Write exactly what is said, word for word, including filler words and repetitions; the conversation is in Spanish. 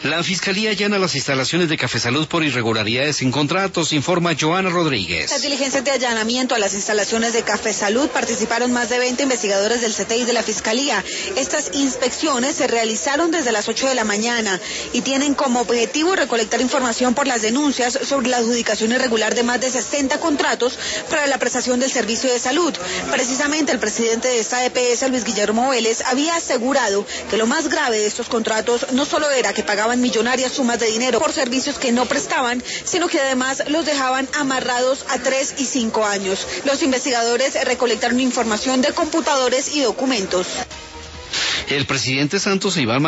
La Fiscalía allana las instalaciones de Cafesalud por irregularidades en contratos, informa Joana Rodríguez. Las diligencias de allanamiento a las instalaciones de Cafesalud participaron más de veinte investigadores del C T I de la Fiscalía. Estas inspecciones se realizaron desde las ocho de la mañana y tienen como objetivo recolectar información por las denuncias sobre la adjudicación irregular de más de sesenta contratos para la prestación del servicio de salud. Precisamente el presidente de esta E P S, Luis Guillermo Vélez, había asegurado que lo más grave de estos contratos no solo era que pagaban millonarias sumas de dinero por servicios que no prestaban, sino que además los dejaban amarrados a tres y cinco años. Los investigadores recolectaron información de computadores y documentos. El presidente Santos e Iván